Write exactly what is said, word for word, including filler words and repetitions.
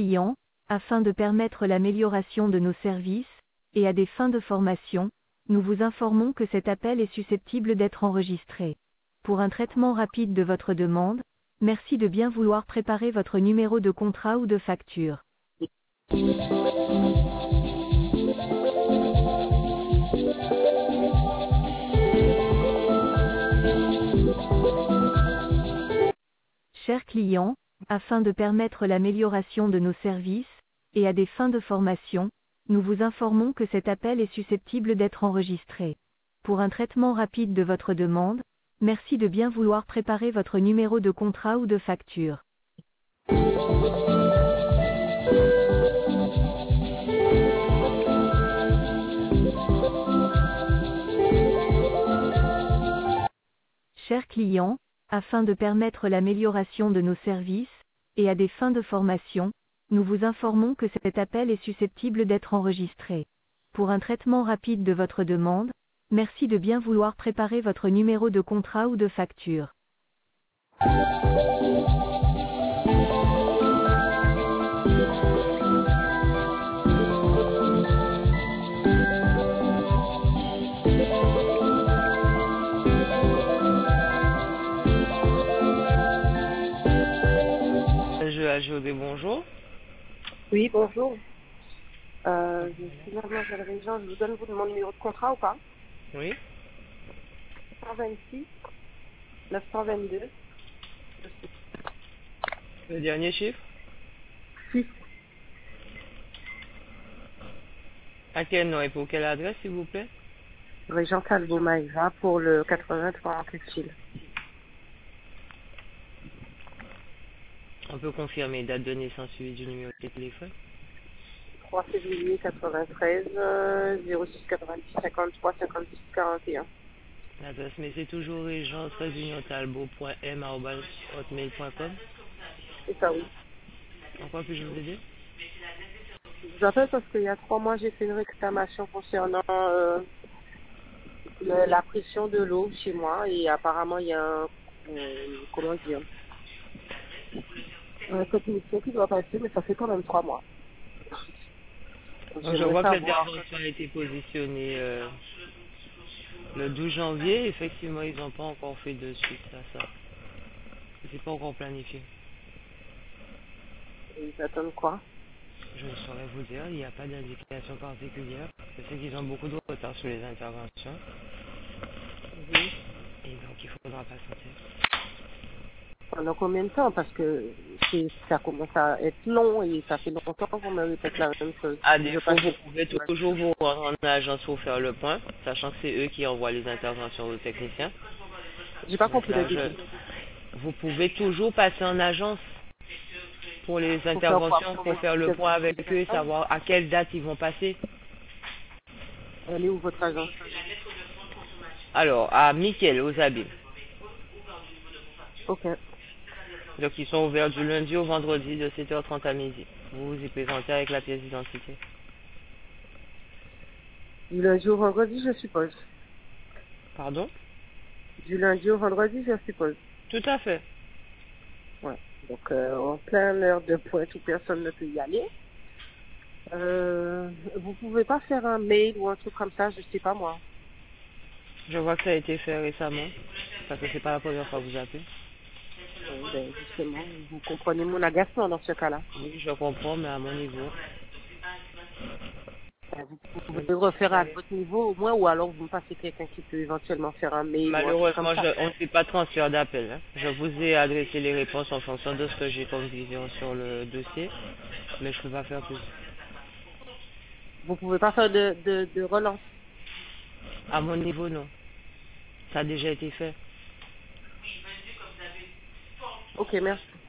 client, afin de permettre l'amélioration de nos services, et à des fins de formation, nous vous informons que cet appel est susceptible d'être enregistré. Pour un traitement rapide de votre demande, merci de bien vouloir préparer votre numéro de contrat ou de facture. Chers clients, afin de permettre l'amélioration de nos services, et à des fins de formation, nous vous informons que cet appel est susceptible d'être enregistré. Pour un traitement rapide de votre demande, merci de bien vouloir préparer votre numéro de contrat ou de facture. Chers clients, afin de permettre l'amélioration de nos services, et à des fins de formation, nous vous informons que cet appel est susceptible d'être enregistré. Pour un traitement rapide de votre demande, merci de bien vouloir préparer votre numéro de contrat ou de facture. Je Ajodé, bonjour. Oui, bonjour. Euh, je suis mademoiselle Régent, je vous donne mon numéro de contrat ou pas? Oui. cent vingt-six neuf cent vingt-deux. Le dernier chiffre? six. À quel nom et pour quelle adresse, s'il vous plaît? Régent Talbot Maïva pour le quatre-vingts-trois en textile. On peut confirmer date de naissance suivie du numéro de téléphone? trois février quatre-vingt-treize, euh, zéro six quatre-vingt-dix cinquante-trois cinquante-six quarante et un. L'adresse, mais c'est toujours régent union talbot point m arobase hotmail point com. C'est ça, oui. En quoi puis-je vous aider? Je vous appelle parce qu'il y a trois mois, j'ai fait une réclamation concernant euh, le- la pression de l'eau chez moi et apparemment, il y a un, euh, comment dire, un technicien qui doit passer, mais ça fait quand même trois mois. Donc, je vois que l'intervention a été positionnée euh, le douze janvier. Effectivement, ils n'ont pas encore fait de suite à ça. C'est pas encore planifié. Ils attendent quoi? Je ne saurais vous dire, il n'y a pas d'indication particulière. Je sais qu'ils ont beaucoup de retard sur les interventions. Mhm. Et donc, il faudra patienter. Pendant combien de temps? Parce que c'est- ça commence à être long et ça fait longtemps qu'on me répète la même chose. À Je défaut, passe- vous pouvez toujours vous rendre en agence pour faire le point, sachant que c'est eux qui envoient les interventions aux techniciens. J'ai pas Donc compris là, le début. je- Vous pouvez toujours passer en agence pour les Pour faire quoi? interventions, pour faire le point avec eux et savoir à quelle date ils vont passer. Elle est où votre agence? Alors, à Mickel, aux Abîmes. Ok. Donc, ils sont ouverts du lundi au vendredi de sept heures trente à midi. Vous vous y présentez avec la pièce d'identité. Du lundi au vendredi, je suppose. Pardon? Du lundi au vendredi, je suppose. Tout à fait. Ouais. Donc, euh, en plein heure de pointe où personne ne peut y aller. Euh, vous pouvez pas faire un mail ou un truc comme ça, je sais pas moi. Je vois que ça a été fait récemment, parce que c'est pas la première fois que vous appelez. Euh, ben, justement, vous comprenez mon agacement dans ce cas-là. Oui, je comprends, mais à mon niveau. Euh, Vous pouvez le refaire à votre niveau au moins, ou alors vous me passez quelqu'un qui peut éventuellement faire un mail ou un truc comme Malheureusement, ça. je, on ne fait pas de transfert d'appel. Hein. Je vous ai adressé les réponses en fonction de ce que j'ai comme vision sur le dossier, mais je ne peux pas faire plus. Vous pouvez pas faire de, de, de relance. À mon niveau, non. Ça a déjà été fait. Ok, merci.